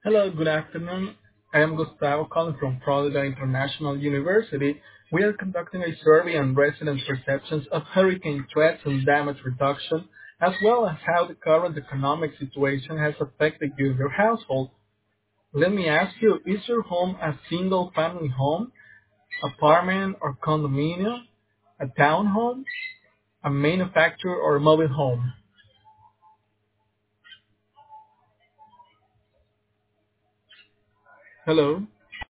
Hello, good afternoon. I am Gustavo calling from Florida International University. We are conducting a survey on resident perceptions of hurricane threats and damage reduction, as well as how the current economic situation has affected you and your household. Let me ask you, is your home a single family home, apartment or condominium, a townhome, a manufactured or mobile home? Hello?